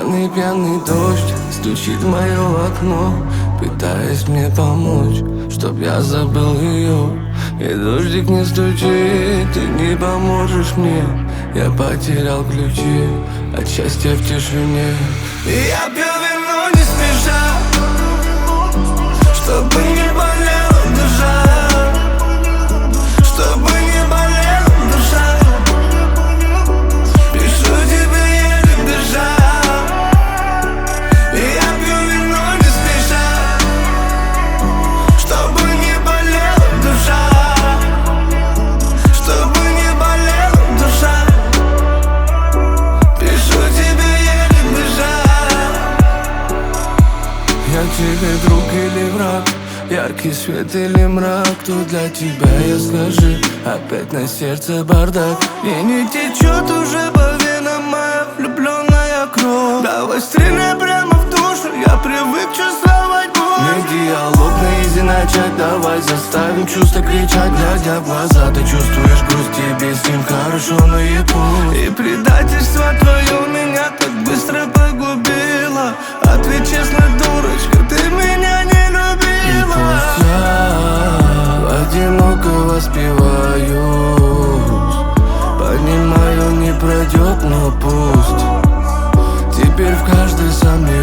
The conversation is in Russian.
Пьяный дождь стучит в мое окно, пытаясь мне помочь, чтоб я забыл ее. И дождик не стучит, ты не поможешь мне. Я потерял ключи от счастья в тишине. И я пью вино не спеша, чтобы не болела душа, чтобы не болела душа. Пишу тебе еле дыша. И я пью вино не спеша, чтобы не болела душа, чтобы не болела душа. Пишу тебе еле дыша. Я тебе друг или враг, яркий свет или мрак, кто для тебя, я скажи. Опять на сердце бардак, и не течет уже по венам моя влюбленная кровь. Давай стреляй прямо в душу, я привык чувствовать боль. Не диалог на изи начать, давай заставим чувства кричать. Глядя в глаза, ты чувствуешь грусть, тебе с ним хорошо наяву. И предательство твое меня так быстро погубило. Ответь честно, дурочка, ты меня не любила. И пусть я одиноко воспеваюсь, понимаю, не пройдет, но пусть. Теперь в каждой сомневаюсь.